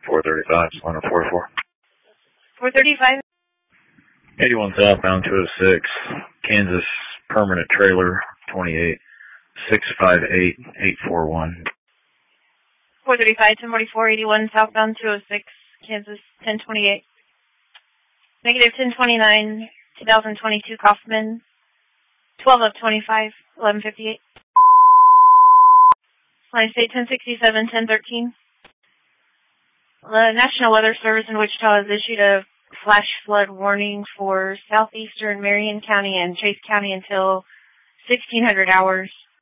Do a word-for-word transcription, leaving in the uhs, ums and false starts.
four thirty-five, one oh four four. four thirty-five. eighty-one southbound two oh six, Kansas permanent trailer, twenty-eight, six five eight, eight four one. four thirty-five, ten forty-four, eighty-one southbound two oh six, Kansas ten twenty-eight. Negative ten twenty-nine, twenty twenty-two Kaufman, twelve of twenty-five, eleven fifty-eight. Line State ten sixty-seven, ten thirteen. The National Weather Service in Wichita has issued a flash flood warning for southeastern Marion County and Chase County until sixteen hundred hours.